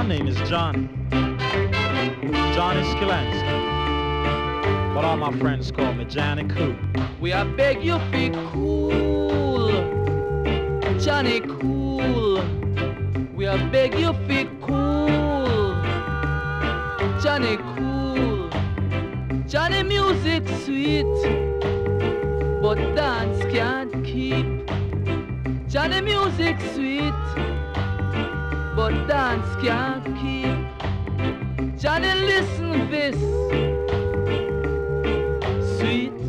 My name is Johnny Skilansky, but all my friends call me Johnny Cool. We are beg you be cool, Johnny Cool. We are beg you be cool, Johnny Cool. Johnny music sweet, but dance can't keep. Johnny music sweet, but dance can't keep. Johnny listen this, sweet